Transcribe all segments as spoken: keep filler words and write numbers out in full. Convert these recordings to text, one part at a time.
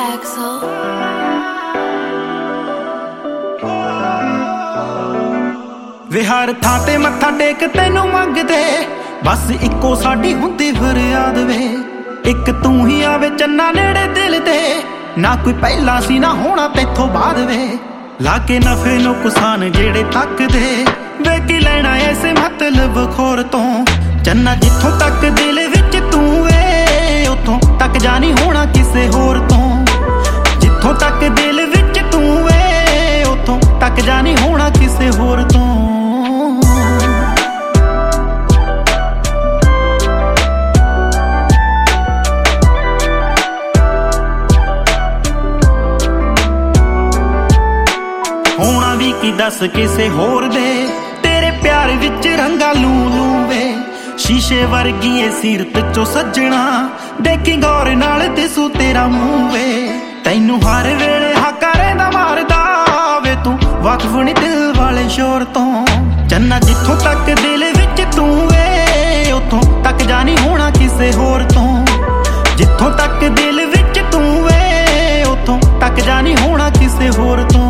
Axel. ਵੇ ਹਰ ਥਾਂ ਤੇ ਮੱਥਾ ਟੇਕ ਤੈਨੂੰ ਮੰਗਦੇ, ਬਸ ਇੱਕੋ ਸਾਡੀ ਹੁੰਦੀ ਫਰਿਆਦ ਵੇ। ਇੱਕ ਤੂੰ ਹੀ ਆਵੇ ਚੰਨਾ ਨੇੜੇ ਦਿਲ ਦੇ, ਨਾ ਕੋਈ ਪਹਿਲਾਂ ਸੀ ਨਾ ਹੋਣਾ ਤੇਥੋਂ ਬਾਅਦ ਵੇ। ਲਾ ਕੇ ਨਫੇ ਨੁਕਸਾਨ ਜਿਹੜੇ ਤੱਕਦੇ, ਵੇ ਕੀ ਲੈਣਾ ਐਸੇ ਮਤਲਬ ਖੋਰ ਤੋਂ। ਚੰਨਾ ਜਿੱਥੋਂ ਤੱਕ ਦਿਲ ਵਿੱਚ ਤੂੰ ਵੇ, ਉੱਥੋਂ ਤੱਕ ਜਾਣੀ ਹੋਣਾ ਕਿਸੇ ਹੋਰ ਤੋਂ। ਜਿੱਥੋਂ ਤੱਕ ਦਿਲ ਵਿੱਚ ਤੂੰ ਵੇ, ਉੱਥੋਂ ਤੱਕ ਜਾਣੀ ਹੋਣਾ ਕਿਸੇ ਹੋਰ ਤੋਂ। ਹੋਣਾ ਵੀ ਕੀ ਦੱਸ ਕਿਸੇ ਹੋਰ ਦੇ, ਤੇਰੇ ਪਿਆਰ ਵਿੱਚ ਰੰਗਾ ਲੂ ਲੂ ਵੇ। ਸ਼ੀਸ਼ੇ ਵਰਗੀ ਏ ਸੀਰਤ ਚੋਂ ਸੱਜਣਾ, ਦੇਖੀ ਗੌਰ ਨਾਲ ਦਿਸੂ ਤੇਰਾ ਮੂੰਹ ਵੇ। ਤੈਨੂੰ ਹਰ ਵੇਲੇ ਹਾਕਾਰੇ ਦਾ ਮਾਰਦਾ ਵੇ, ਤੂੰ ਵਾਕਫ ਨੀ ਦਿਲ ਵਾਲੇ ਸ਼ੋਰ ਤੋਂ। ਚੰਨਾ ਜਿੱਥੋਂ ਤੱਕ ਦਿਲ ਵਿੱਚ ਤੂੰ ਵੇ, ਉੱਥੋਂ ਤੱਕ ਜਾਣੀ ਹੋਣਾ ਕਿਸੇ ਹੋਰ ਤੋਂ। ਜਿੱਥੋਂ ਤੱਕ ਦਿਲ ਵਿੱਚ ਤੂੰ ਵੇ, ਉੱਥੋਂ ਤੱਕ ਜਾਣੀ ਹੋਣਾ ਕਿਸੇ ਹੋਰ ਤੋਂ।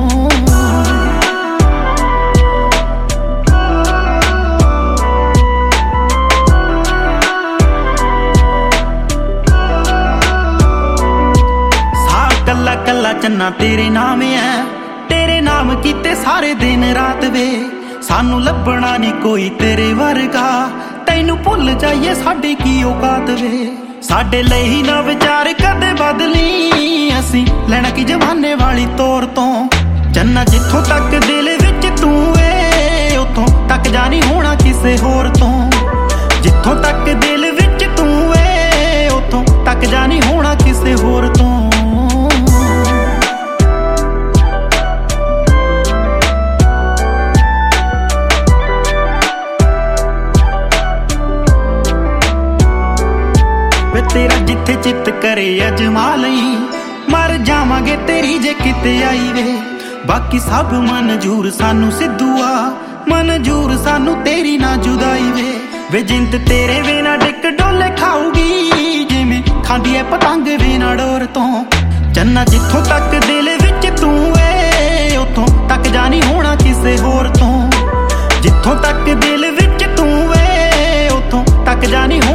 ਕੱਲਾ ਕੱਲਾ ਚੰਨਾ ਤੇਰੇ ਨਾਮ ਐ, ਤੇਰੇ ਨਾਮ ਕੀਤੇ ਸਾਰੇ ਦਿਨ ਰਾਤ ਵੇ। ਸਾਨੂੰ ਲੱਭਣਾ ਨੀ ਕੋਈ ਤੇਰੇ ਵਰਗਾ, ਤੈਨੂੰ ਭੁੱਲ ਜਾਈਏ ਸਾਡੀ ਕੀ ਔਕਾਤ ਵੇ। ਸਾਡੇ ਲਈ ਨਾ ਵਿਚਾਰ ਕਦੇ ਬਦਲੀ, ਅਸੀਂ ਲੈਣਾ ਕੀ ਜਮਾਨੇ ਵਾਲੀ ਤੋਰ ਤੋਂ। ਚੰਨਾ ਜਿੱਥੋਂ ਤੱਕ ਦਿਲ ਵਿੱਚ ਤੂੰ ਵੇ, ਉੱਥੋਂ ਤੱਕ ਜਾਣੀ ਹੋਣਾ ਕਿਸੇ ਹੋਰ ਤੋਂ। ਜਿੱਥੋਂ ਤੱਕ ਦਿਲ ਵਿੱਚ ਤੂੰ ਵੇ, ਉੱਥੋਂ ਤੱਕ ਜਾਣੀ ਹੋਣਾ ਕਿਸੇ ਹੋਰ ਤੋਂ। ਵੇ ਤੇਰਾ ਜਿੱਥੇ ਚਿੱਤ ਕਰੇ ਅਜਮਾ ਲਈ, ਮਰ ਜਾਵਾਂਗੇ ਤੇਰੀ ਜੇ ਕਿਤੇ ਆਈ ਵੇ। ਬਾਕੀ ਸਭ ਮਨਜ਼ੂਰ ਸਾਨੂੰ ਸਿੱਧੂਆ, ਮਨਜ਼ੂਰ ਸਾਨੂੰ ਤੇਰੀ ਨਾ ਜੁਦਾਈ ਵੇ। ਵੇ ਜਿੰਦ ਤੇਰੇ ਬਿਨਾ ਡਿੱਕ ਡੋਲੇ ਖਾਊਗੀ, ਜਿਵੇਂ ਖਾਂਦੀ ਐ ਪਤੰਗ ਬਿਨਾ ਡੋਰ ਤੋਂ। ਚੰਨਾ ਜਿੱਥੋਂ ਤੱਕ ਦਿਲ ਵਿੱਚ ਤੂੰ ਵੇ, ਉੱਥੋਂ ਤੱਕ ਜਾਣੀ ਹੋਣਾ ਕਿਸੇ ਹੋਰ ਤੋਂ। ਜਿੱਥੋਂ ਤੱਕ ਦਿਲ ਵਿੱਚ ਤੂੰ ਵੇ, ਉੱਥੋਂ ਤੱਕ ਜਾਣੀ